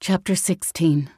Chapter 16.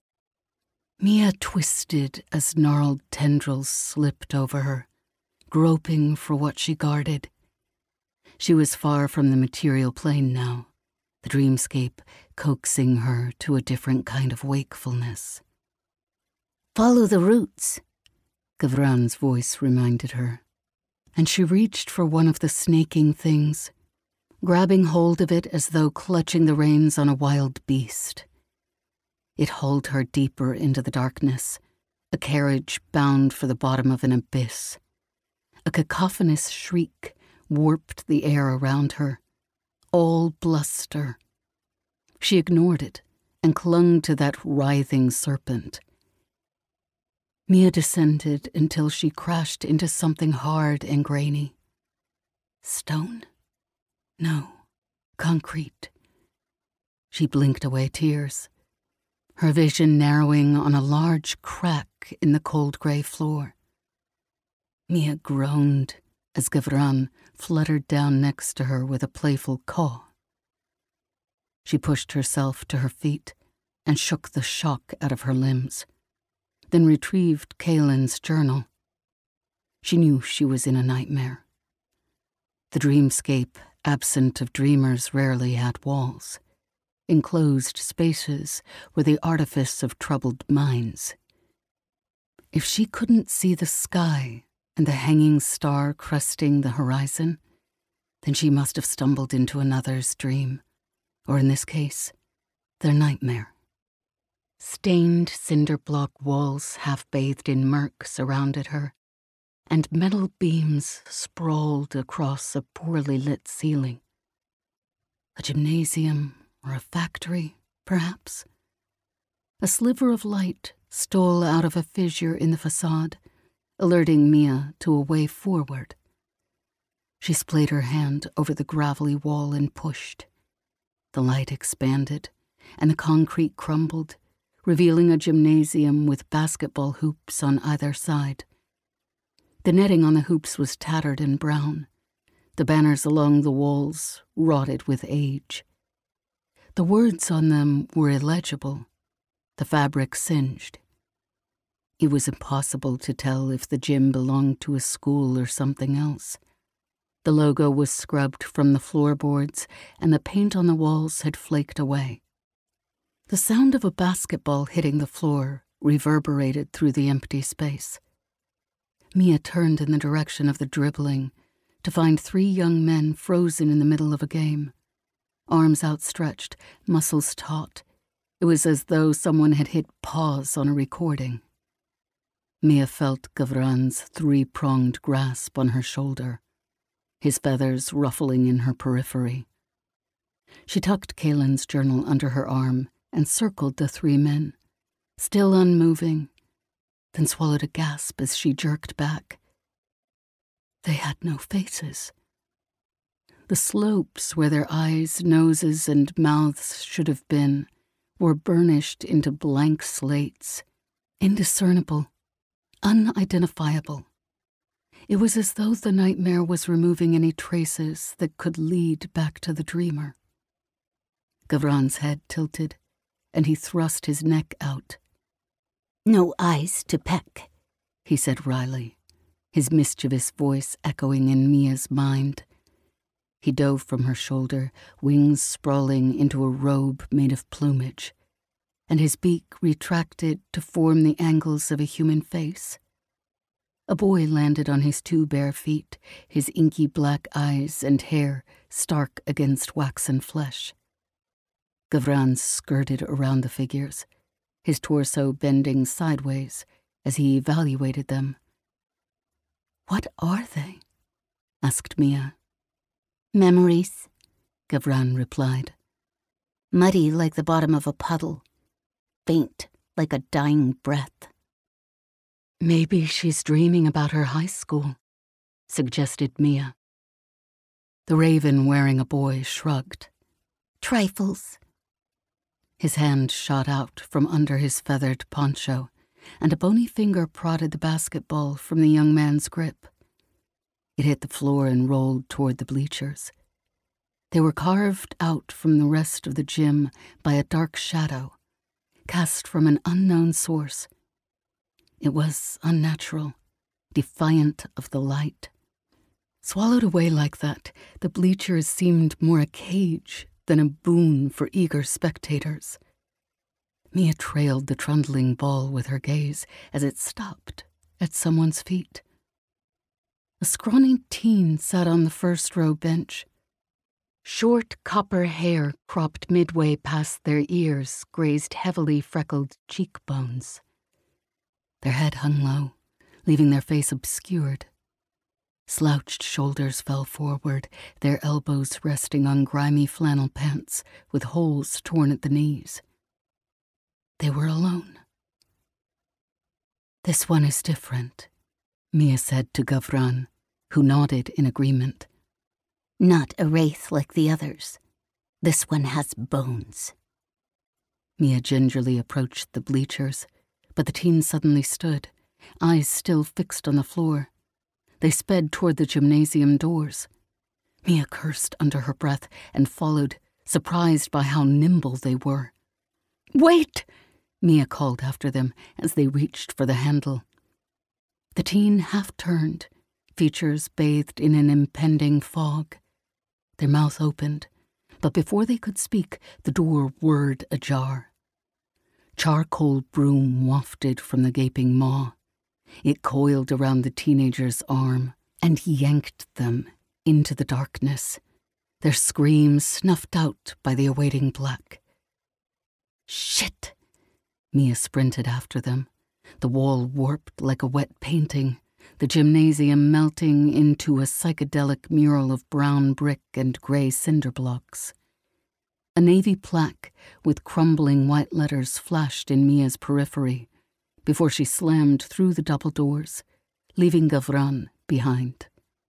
Mia twisted as gnarled tendrils slipped over her, groping for what she guarded. She was far from the material plane now, the dreamscape coaxing her to a different kind of wakefulness. "Follow the roots," Gavran's voice reminded her, and she reached for one of the snaking things, grabbing hold of it as though clutching the reins on a wild beast. It hauled her deeper into the darkness, a carriage bound for the bottom of an abyss. A cacophonous shriek warped the air around her, all bluster. She ignored it and clung to that writhing serpent. Mia descended until she crashed into something hard and grainy. Stone? No, concrete. She blinked away tears, her vision narrowing on a large crack in the cold gray floor. Mia groaned as Gavran fluttered down next to her with a playful caw. She pushed herself to her feet and shook the shock out of her limbs, then retrieved Kaelin's journal. She knew she was in a nightmare. The dreamscape, absent of dreamers, rarely had walls. Enclosed spaces were the artifice of troubled minds. If she couldn't see the sky and the hanging star cresting the horizon, then she must have stumbled into another's dream, or in this case, their nightmare. Stained cinder block walls half-bathed in murk surrounded her, and metal beams sprawled across a poorly lit ceiling. A gymnasium or a factory, perhaps? A sliver of light stole out of a fissure in the facade, alerting Mia to a way forward. She splayed her hand over the gravelly wall and pushed. The light expanded, and the concrete crumbled, revealing a gymnasium with basketball hoops on either side. The netting on the hoops was tattered and brown, the banners along the walls rotted with age. The words on them were illegible, the fabric singed. It was impossible to tell if the gym belonged to a school or something else. The logo was scrubbed from the floorboards, and the paint on the walls had flaked away. The sound of a basketball hitting the floor reverberated through the empty space. Mia turned in the direction of the dribbling to find 3 young men frozen in the middle of a game. Arms outstretched, muscles taut. It was as though someone had hit pause on a recording. Mia felt Gavran's 3-pronged grasp on her shoulder, his feathers ruffling in her periphery. She tucked Kaelin's journal under her arm and circled the 3 men, still unmoving, then swallowed a gasp as she jerked back. They had no faces. The slopes where their eyes, noses, and mouths should have been were burnished into blank slates, indiscernible, unidentifiable. It was as though the nightmare was removing any traces that could lead back to the dreamer. Gavran's head tilted, and he thrust his neck out. "No eyes to peck," he said wryly, his mischievous voice echoing in Mia's mind. He dove from her shoulder, wings sprawling into a robe made of plumage, and his beak retracted to form the angles of a human face. A boy landed on his 2 bare feet, his inky black eyes and hair stark against waxen flesh. Gavran skirted around the figures, his torso bending sideways as he evaluated them. "What are they?" asked Mia. "Memories," Gavran replied. "Muddy like the bottom of a puddle, faint like a dying breath." "Maybe she's dreaming about her high school," suggested Mia. The raven-wearing a boy shrugged. "Trifles." His hand shot out from under his feathered poncho, and a bony finger prodded the basketball from the young man's grip. It hit the floor and rolled toward the bleachers. They were carved out from the rest of the gym by a dark shadow, cast from an unknown source. It was unnatural, defiant of the light. Swallowed away like that, the bleachers seemed more a cage than a boon for eager spectators. Mia trailed the trundling ball with her gaze as it stopped at someone's feet. A scrawny teen sat on the first row bench. Short copper hair cropped midway past their ears grazed heavily freckled cheekbones. Their head hung low, leaving their face obscured. Slouched shoulders fell forward, their elbows resting on grimy flannel pants with holes torn at the knees. They were alone. "This one is different," Mia said to Gavran, who nodded in agreement. "Not a wraith like the others. This one has bones." Mia gingerly approached the bleachers, but the teen suddenly stood, eyes still fixed on the floor. They sped toward the gymnasium doors. Mia cursed under her breath and followed, surprised by how nimble they were. "Wait!" Mia called after them as they reached for the handle. The teen half-turned, features bathed in an impending fog. Their mouth opened, but before they could speak, the door whirred ajar. Charcoal broom wafted from the gaping maw. It coiled around the teenager's arm and yanked them into the darkness, their screams snuffed out by the awaiting black. "Shit!" Mia sprinted after them, the wall warped like a wet painting, the gymnasium melting into a psychedelic mural of brown brick and grey cinder blocks. A navy plaque with crumbling white letters flashed in Mia's periphery before she slammed through the double doors, leaving Gavran behind.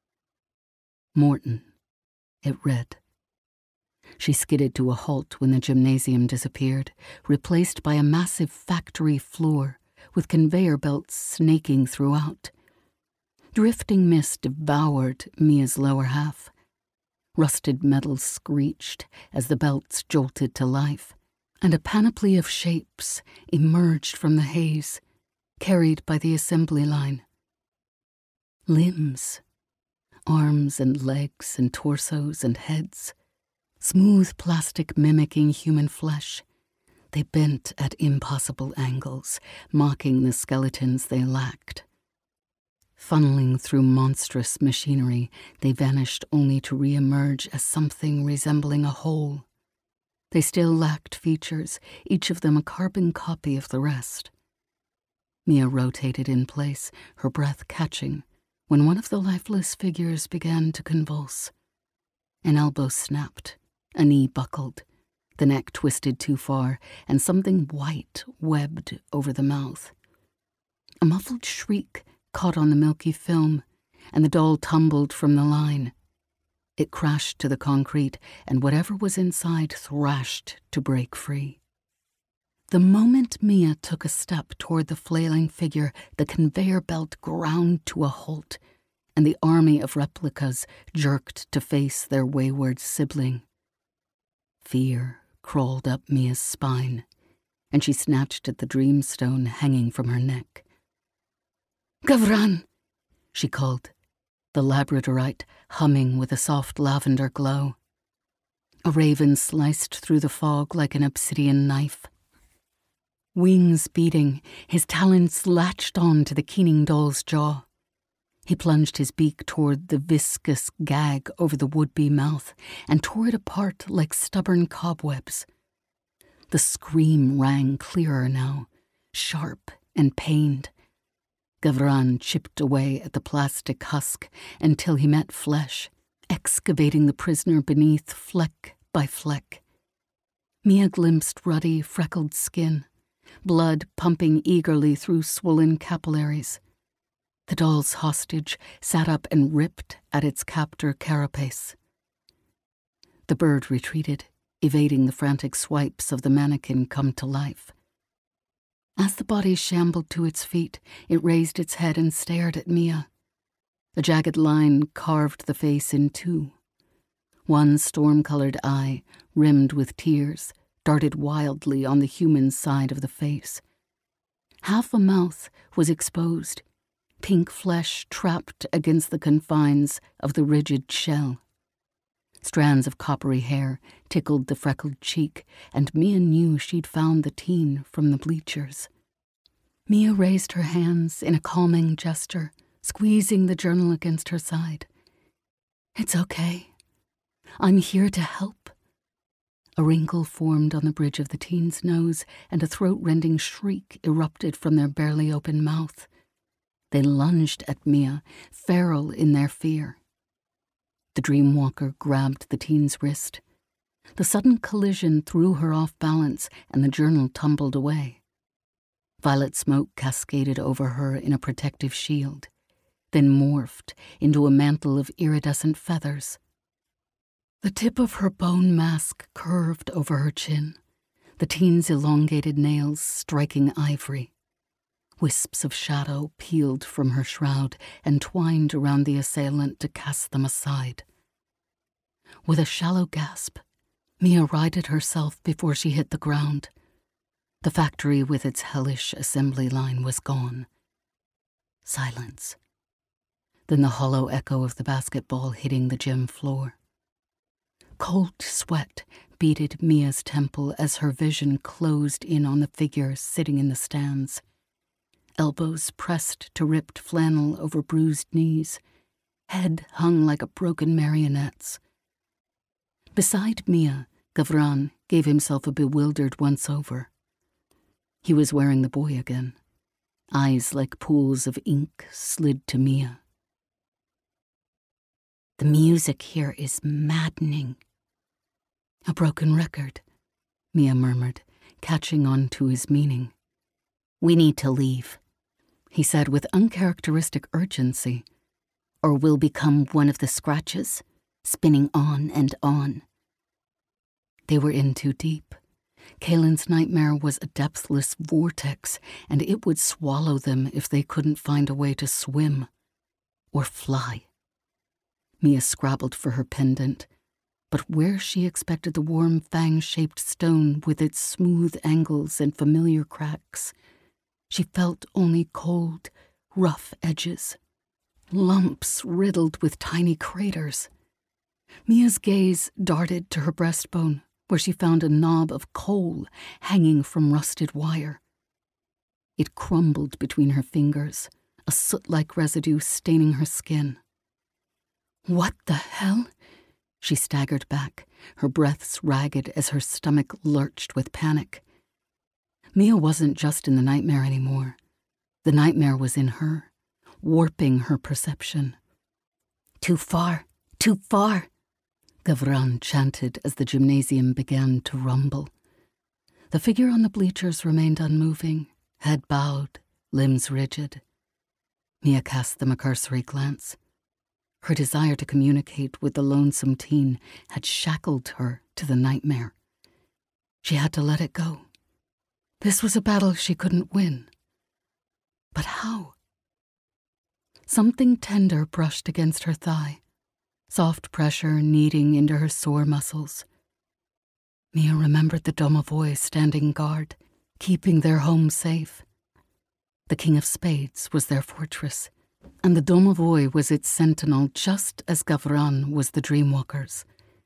Morton, it read. She skidded to a halt when the gymnasium disappeared, replaced by a massive factory floor with conveyor belts snaking throughout. Drifting mist devoured Mia's lower half. Rusted metal screeched as the belts jolted to life, and a panoply of shapes emerged from the haze, carried by the assembly line. Limbs, arms and legs and torsos and heads, smooth plastic mimicking human flesh. They bent at impossible angles, mocking the skeletons they lacked. Funneling through monstrous machinery, they vanished only to re-emerge as something resembling a whole. They still lacked features, each of them a carbon copy of the rest. Mia rotated in place, her breath catching, when one of the lifeless figures began to convulse. An elbow snapped, a knee buckled, the neck twisted too far, and something white webbed over the mouth. A muffled shriek caught on the milky film, and the doll tumbled from the line. It crashed to the concrete, and whatever was inside thrashed to break free. The moment Mia took a step toward the flailing figure, the conveyor belt ground to a halt, and the army of replicas jerked to face their wayward sibling. Fear crawled up Mia's spine, and she snatched at the dreamstone hanging from her neck. "Gavran!" she called, the labradorite humming with a soft lavender glow. A raven sliced through the fog like an obsidian knife. Wings beating, his talons latched on to the keening doll's jaw. He plunged his beak toward the viscous gag over the would-be mouth and tore it apart like stubborn cobwebs. The scream rang clearer now, sharp and pained. Gavran chipped away at the plastic husk until he met flesh, excavating the prisoner beneath fleck by fleck. Mia glimpsed ruddy, freckled skin, blood pumping eagerly through swollen capillaries. The doll's hostage sat up and ripped at its captor carapace. The bird retreated, evading the frantic swipes of the mannequin come to life. As the body shambled to its feet, it raised its head and stared at Mia. A jagged line carved the face in two. One storm-colored eye, rimmed with tears, darted wildly on the human side of the face. Half a mouth was exposed, pink flesh trapped against the confines of the rigid shell. Strands of coppery hair tickled the freckled cheek, and Mia knew she'd found the teen from the bleachers. Mia raised her hands in a calming gesture, squeezing the journal against her side. "It's okay. I'm here to help." A wrinkle formed on the bridge of the teen's nose, and a throat-rending shriek erupted from their barely open mouth. They lunged at Mia, feral in their fear. The dreamwalker grabbed the teen's wrist. The sudden collision threw her off balance, and the journal tumbled away. Violet smoke cascaded over her in a protective shield, then morphed into a mantle of iridescent feathers. The tip of her bone mask curved over her chin, the teen's elongated nails striking ivory. Wisps of shadow peeled from her shroud and twined around the assailant to cast them aside. With a shallow gasp, Mia righted herself before she hit the ground. The factory with its hellish assembly line was gone. Silence. Then the hollow echo of the basketball hitting the gym floor. Cold sweat beaded Mia's temple as her vision closed in on the figure sitting in the stands. Elbows pressed to ripped flannel over bruised knees, head hung like a broken marionette's. Beside Mia, Gavran gave himself a bewildered once-over. He was wearing the boy again. Eyes like pools of ink slid to Mia. "The music here is maddening." "A broken record," Mia murmured, catching on to his meaning. "We need to leave," he said with uncharacteristic urgency. "Or we'll become one of the scratches, spinning on and on." They were in too deep. Kalen's nightmare was a depthless vortex, and it would swallow them if they couldn't find a way to swim or fly. Mia scrabbled for her pendant, but where she expected the warm fang-shaped stone with its smooth angles and familiar cracks, she felt only cold, rough edges, lumps riddled with tiny craters. Mia's gaze darted to her breastbone, where she found a knob of coal hanging from rusted wire. It crumbled between her fingers, a soot-like residue staining her skin. "What the hell?" She staggered back, her breaths ragged as her stomach lurched with panic. Mia wasn't just in the nightmare anymore. The nightmare was in her, warping her perception. "Too far, too far," Gavran chanted as the gymnasium began to rumble. The figure on the bleachers remained unmoving, head bowed, limbs rigid. Mia cast them a cursory glance. Her desire to communicate with the lonesome teen had shackled her to the nightmare. She had to let it go. This was a battle she couldn't win. But how? Something tender brushed against her thigh, soft pressure kneading into her sore muscles. Mia remembered the domovoi standing guard, keeping their home safe. The King of Spades was their fortress, and the domovoi was its sentinel just as Gavran was the Dreamwalker's.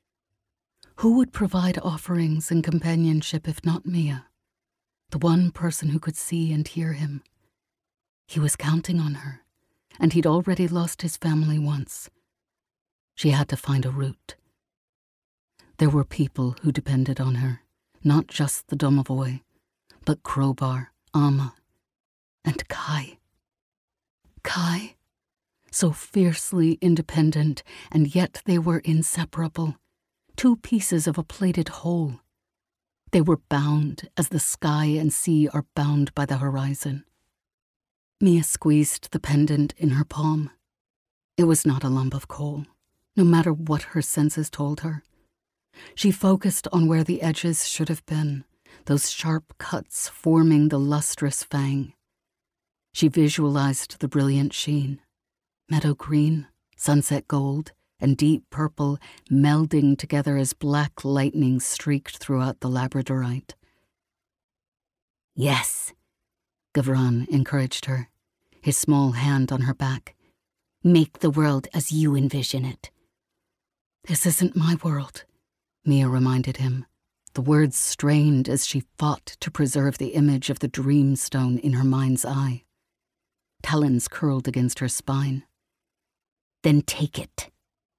Who would provide offerings and companionship if not Mia, the one person who could see and hear him? He was counting on her, and he'd already lost his family once. She had to find a route. There were people who depended on her, not just the domovoi, but Crowbar, Amma, and Kai. Kai? So fiercely independent, and yet they were inseparable, two pieces of a plated whole. They were bound as the sky and sea are bound by the horizon. Mia squeezed the pendant in her palm. It was not a lump of coal, no matter what her senses told her. She focused on where the edges should have been, those sharp cuts forming the lustrous fang. She visualized the brilliant sheen, meadow green, sunset gold, and deep purple melding together as black lightning streaked throughout the labradorite. Yes, Gavran encouraged her, his small hand on her back. Make the world as you envision it. This isn't my world, Mia reminded him, the words strained as she fought to preserve the image of the dreamstone in her mind's eye. Talons curled against her spine. Then take it.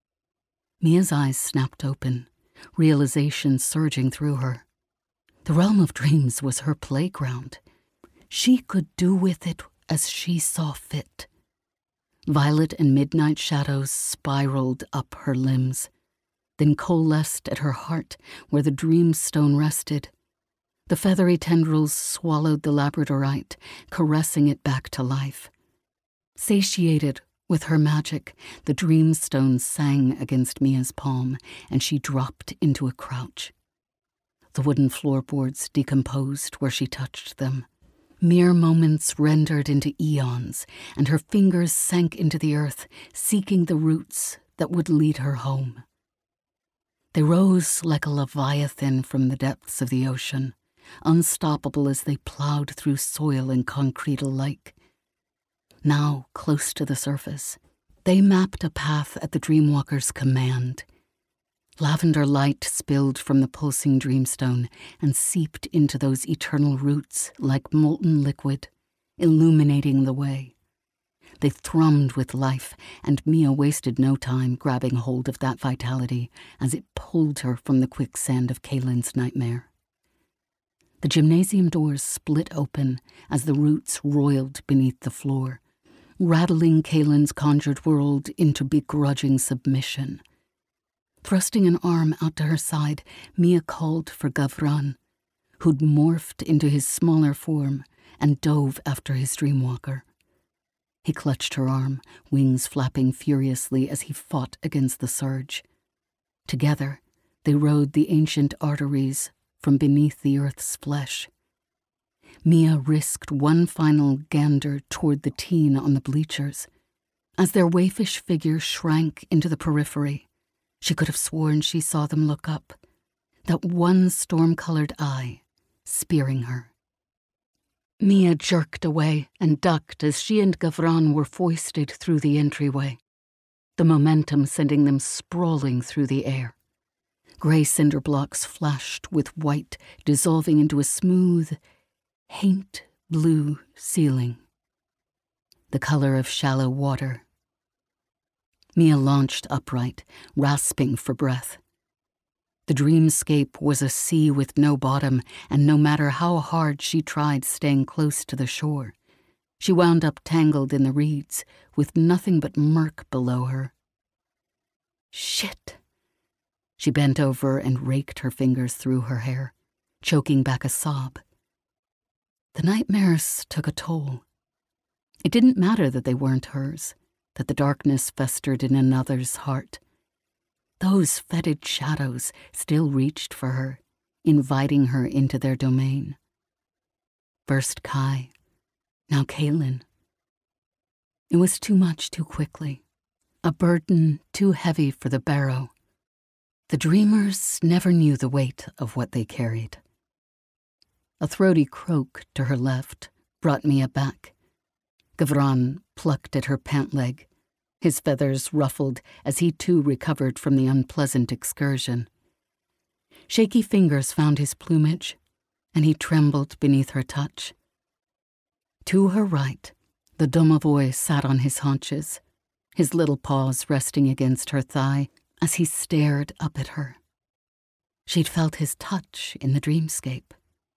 Mia's eyes snapped open, realization surging through her. The realm of dreams was her playground. She could do with it as she saw fit. Violet and midnight shadows spiraled up her limbs, then coalesced at her heart where the dreamstone rested. The feathery tendrils swallowed the labradorite, caressing it back to life. Satiated with her magic, the dreamstone sang against Mia's palm, and she dropped into a crouch. The wooden floorboards decomposed where she touched them. Mere moments rendered into eons, and her fingers sank into the earth, seeking the roots that would lead her home. They rose like a leviathan from the depths of the ocean, unstoppable as they plowed through soil and concrete alike. Now, close to the surface, they mapped a path at the Dreamwalker's command. Lavender light spilled from the pulsing dreamstone and seeped into those eternal roots like molten liquid, illuminating the way. They thrummed with life, and Mia wasted no time grabbing hold of that vitality as it pulled her from the quicksand of Kaylin's nightmare. The gymnasium doors split open as the roots roiled beneath the floor, rattling Kaylin's conjured world into begrudging submission. Thrusting an arm out to her side, Mia called for Gavran, who'd morphed into his smaller form and dove after his dreamwalker. He clutched her arm, wings flapping furiously as he fought against the surge. Together, they rode the ancient arteries from beneath the earth's flesh. Mia risked one final gander toward the teen on the bleachers. As their waifish figure shrank into the periphery, she could have sworn she saw them look up, that one storm-colored eye spearing her. Mia jerked away and ducked as she and Gavran were foisted through the entryway, the momentum sending them sprawling through the air. Gray cinder blocks flashed with white, dissolving into a smooth, haint blue ceiling, the color of shallow water. Mia launched upright, rasping for breath. The dreamscape was a sea with no bottom, and no matter how hard she tried staying close to the shore, she wound up tangled in the reeds, with nothing but murk below her. Shit! She bent over and raked her fingers through her hair, choking back a sob. The nightmares took a toll. It didn't matter that they weren't hers, that the darkness festered in another's heart. Those fetid shadows still reached for her, inviting her into their domain. First Kai, now Kaylin. It was too much too quickly, a burden too heavy for the barrow. The dreamers never knew the weight of what they carried. A throaty croak to her left brought Mia back. Gavran plucked at her pant leg, his feathers ruffled as he too recovered from the unpleasant excursion. Shaky fingers found his plumage, and he trembled beneath her touch. To her right, the domovoi sat on his haunches, his little paws resting against her thigh as he stared up at her. She'd felt his touch in the dreamscape.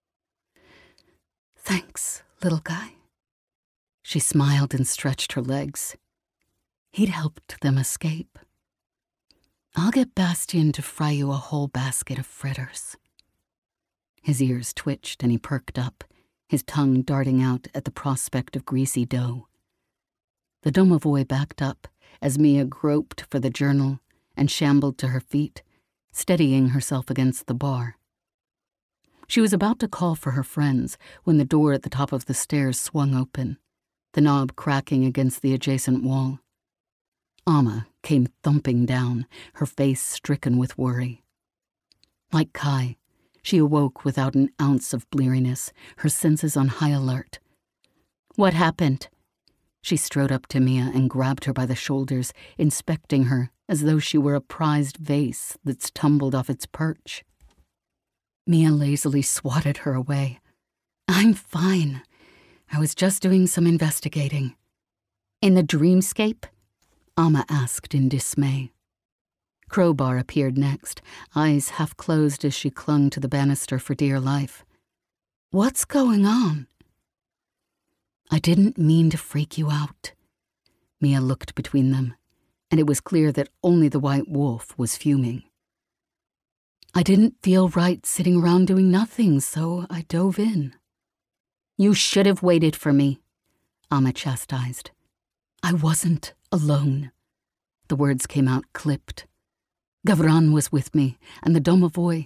Thanks, little guy. She smiled and stretched her legs. He'd helped them escape. I'll get Bastien to fry you a whole basket of fritters. His ears twitched and he perked up, his tongue darting out at the prospect of greasy dough. The domovoi backed up as Mia groped for the journal and shambled to her feet, steadying herself against the bar. She was about to call for her friends when the door at the top of the stairs swung open, the knob cracking against the adjacent wall. Amma came thumping down, her face stricken with worry. Like Kai, she awoke without an ounce of bleariness, her senses on high alert. "What happened?" She strode up to Mia and grabbed her by the shoulders, inspecting her as though she were a prized vase that's tumbled off its perch. Mia lazily swatted her away. "I'm fine. I was just doing some investigating." "In the dreamscape?" Amma asked in dismay. Crowbar appeared next, eyes half closed as she clung to the banister for dear life. "What's going on?" "I didn't mean to freak you out." Mia looked between them, and it was clear that only the white wolf was fuming. "I didn't feel right sitting around doing nothing, so I dove in." "You should have waited for me," Amma chastised. "I wasn't alone." The words came out clipped. "Gavran was with me, and the domovoi."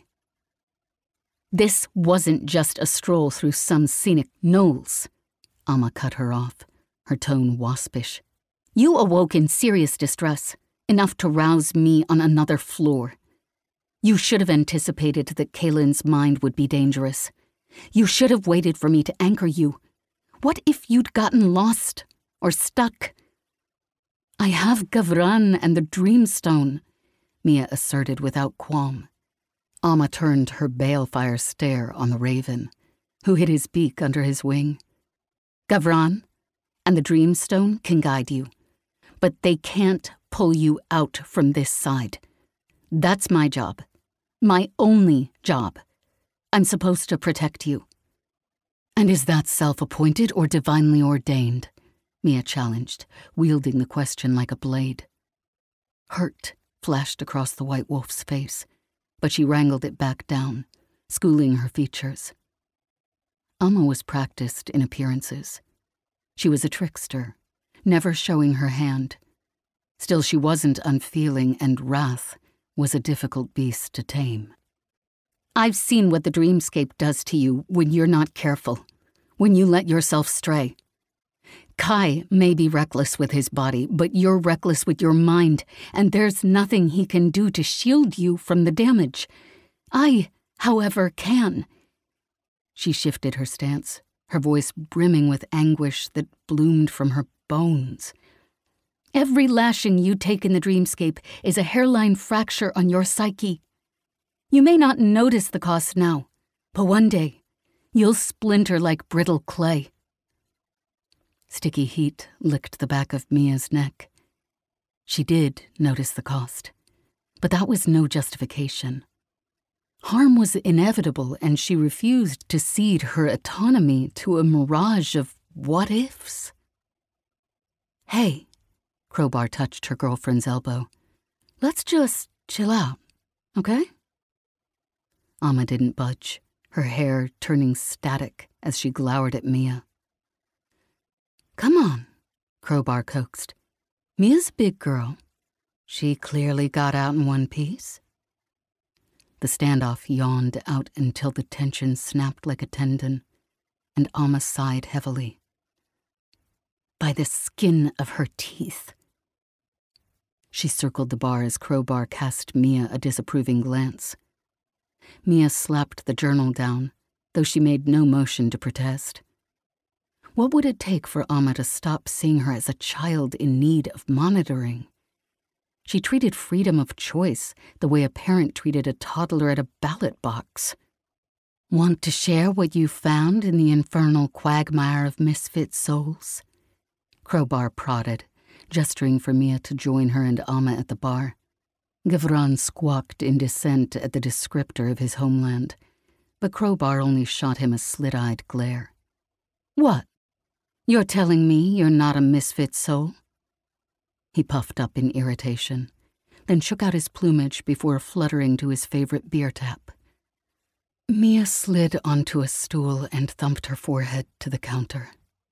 "This wasn't just a stroll through some scenic knolls," Amma cut her off, her tone waspish. "You awoke in serious distress, enough to rouse me on another floor. You should have anticipated that Kaylin's mind would be dangerous. You should have waited for me to anchor you. What if you'd gotten lost or stuck?" "I have Gavran and the Dreamstone," Mia asserted without qualm. Amma turned her balefire stare on the raven, who hid his beak under his wing. "Gavran and the Dreamstone can guide you, but they can't pull you out from this side. That's my job. My only job. I'm supposed to protect you." "And is that self-appointed or divinely ordained?" Mia challenged, wielding the question like a blade. Hurt flashed across the white wolf's face, but she wrangled it back down, schooling her features. Amma was practiced in appearances. She was a trickster, never showing her hand. Still, she wasn't unfeeling, and wrath was a difficult beast to tame. "I've seen what the dreamscape does to you when you're not careful, when you let yourself stray. Kai may be reckless with his body, but you're reckless with your mind, and there's nothing he can do to shield you from the damage. I, however, can." She shifted her stance, her voice brimming with anguish that bloomed from her bones. "Every lashing you take in the dreamscape is a hairline fracture on your psyche. You may not notice the cost now, but one day you'll splinter like brittle clay." Sticky heat licked the back of Mia's neck. She did notice the cost, but that was no justification. Harm was inevitable, and she refused to cede her autonomy to a mirage of what-ifs. "Hey," Crowbar touched her girlfriend's elbow. "Let's just chill out, okay?" Amma didn't budge, her hair turning static as she glowered at Mia. "Come on," Crowbar coaxed. "Mia's a big girl. She clearly got out in one piece." The standoff yawned out until the tension snapped like a tendon, and Amma sighed heavily. "By the skin of her teeth." She circled the bar as Crowbar cast Mia a disapproving glance. Mia slapped the journal down, though she made no motion to protest. What would it take for Amma to stop seeing her as a child in need of monitoring? She treated freedom of choice the way a parent treated a toddler at a ballot box. "Want to share what you found in the infernal quagmire of misfit souls?" Crowbar prodded, gesturing for Mia to join her and Amma at the bar. Gavran squawked in dissent at the descriptor of his homeland, but Crowbar only shot him a slit-eyed glare. "What? You're telling me you're not a misfit soul?" He puffed up in irritation, then shook out his plumage before fluttering to his favorite beer tap. Mia slid onto a stool and thumped her forehead to the counter.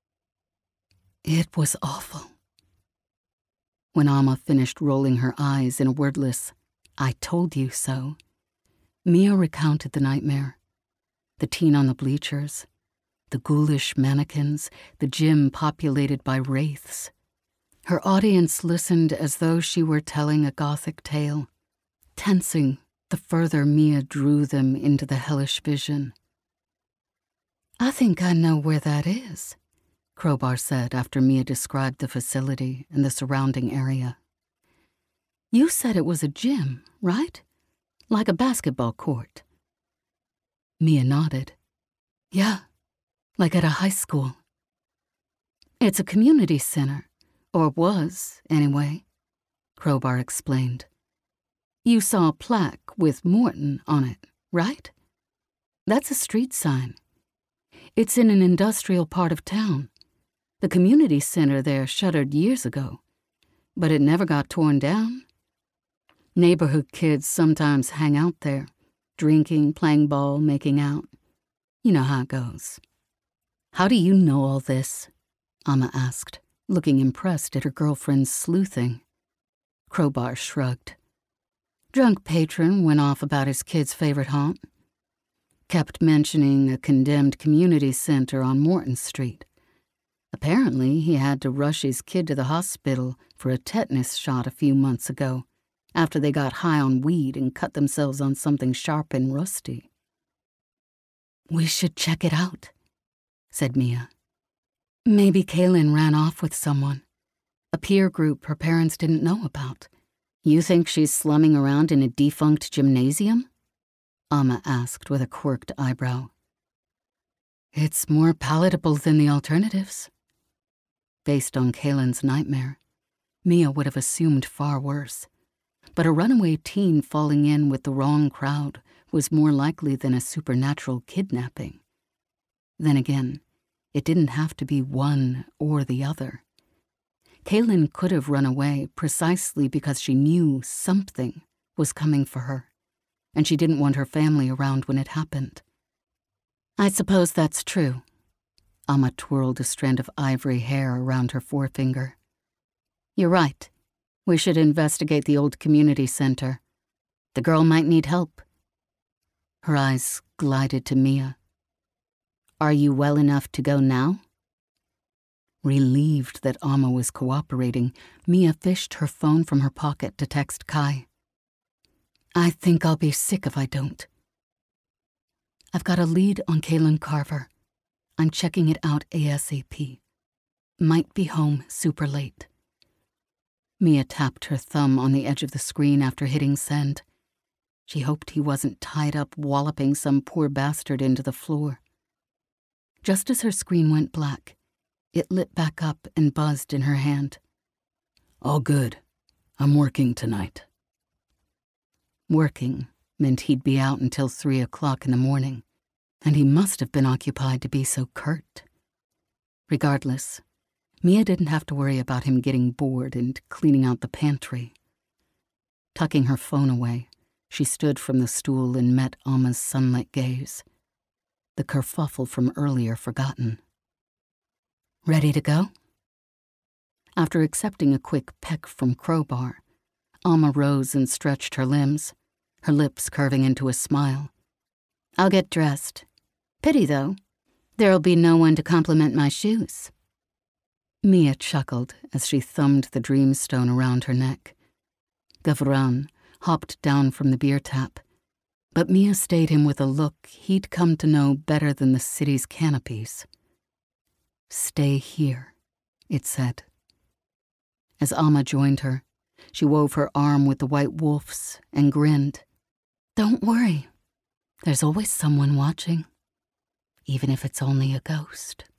It was awful. When Amma finished rolling her eyes in a wordless, "I told you so," Mia recounted the nightmare. The teen on the bleachers, the ghoulish mannequins, the gym populated by wraiths. Her audience listened as though she were telling a Gothic tale, tensing the further Mia drew them into the hellish vision. "I think I know where that is," Crowbar said after Mia described the facility and the surrounding area. "You said it was a gym, right? Like a basketball court." Mia nodded. "Yeah, like at a high school." "It's a community center, or was, anyway," Crowbar explained. "You saw a plaque with Morton on it, right? That's a street sign. It's in an industrial part of town. The community center there shuttered years ago, but it never got torn down. Neighborhood kids sometimes hang out there, drinking, playing ball, making out. You know how it goes." "How do you know all this?" Amma asked, looking impressed at her girlfriend's sleuthing. Crowbar shrugged. Drunk patron went off about his kid's favorite haunt. Kept mentioning a condemned community center on Morton Street. Apparently, he had to rush his kid to the hospital for a tetanus shot a few months ago, after they got high on weed and cut themselves on something sharp and rusty. "We should check it out," said Mia. "Maybe Kaylin ran off with someone, a peer group her parents didn't know about." "You think she's slumming around in a defunct gymnasium?" Amma asked with a quirked eyebrow. "It's more palatable than the alternatives." Based on Kaylin's nightmare, Mia would have assumed far worse. But a runaway teen falling in with the wrong crowd was more likely than a supernatural kidnapping. Then again, it didn't have to be one or the other. Kaylin could have run away precisely because she knew something was coming for her, and she didn't want her family around when it happened. "I suppose that's true." Amma twirled a strand of ivory hair around her forefinger. "You're right. We should investigate the old community center. The girl might need help." Her eyes glided to Mia. "Are you well enough to go now?" Relieved that Amma was cooperating, Mia fished her phone from her pocket to text Kai. "I think I'll be sick if I don't. I've got a lead on Kaylin Carver. I'm checking it out ASAP. Might be home super late." Mia tapped her thumb on the edge of the screen after hitting send. She hoped he wasn't tied up walloping some poor bastard into the floor. Just as her screen went black, it lit back up and buzzed in her hand. "All good. I'm working tonight." Working meant he'd be out until 3 o'clock in the morning, and he must have been occupied to be so curt. Regardless, Mia didn't have to worry about him getting bored and cleaning out the pantry. Tucking her phone away, she stood from the stool and met Amma's sunlit gaze, the kerfuffle from earlier forgotten. "Ready to go?" After accepting a quick peck from Crowbar, Amma rose and stretched her limbs, her lips curving into a smile. "I'll get dressed. Pity, though. There'll be no one to compliment my shoes." Mia chuckled as she thumbed the dreamstone around her neck. Gavran hopped down from the beer tap, but Mia stayed him with a look he'd come to know better than the city's canopies. "Stay here," it said. As Amma joined her, she wove her arm with the white wolf's and grinned. "Don't worry. There's always someone watching, even if it's only a ghost."